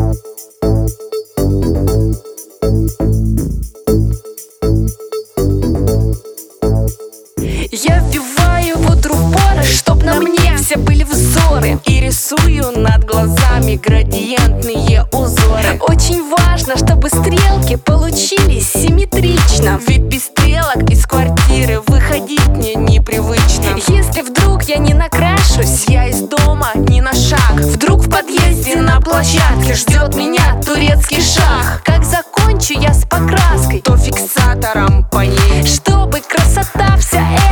Я вбиваю пудру в поры, чтоб на мне все были взоры, и рисую над глазами градиентные узоры. Очень важно, чтобы стрелки получились симметрично, ведь без стрелок из квартиры выходить мне непривычно. Если вдруг я не накрашусь, я из дома ни на шаг. Вдруг в подъезде на площадке ждет меня турецкий шаг. Как закончу я с покраской, то фиксатором по ней, чтобы красота вся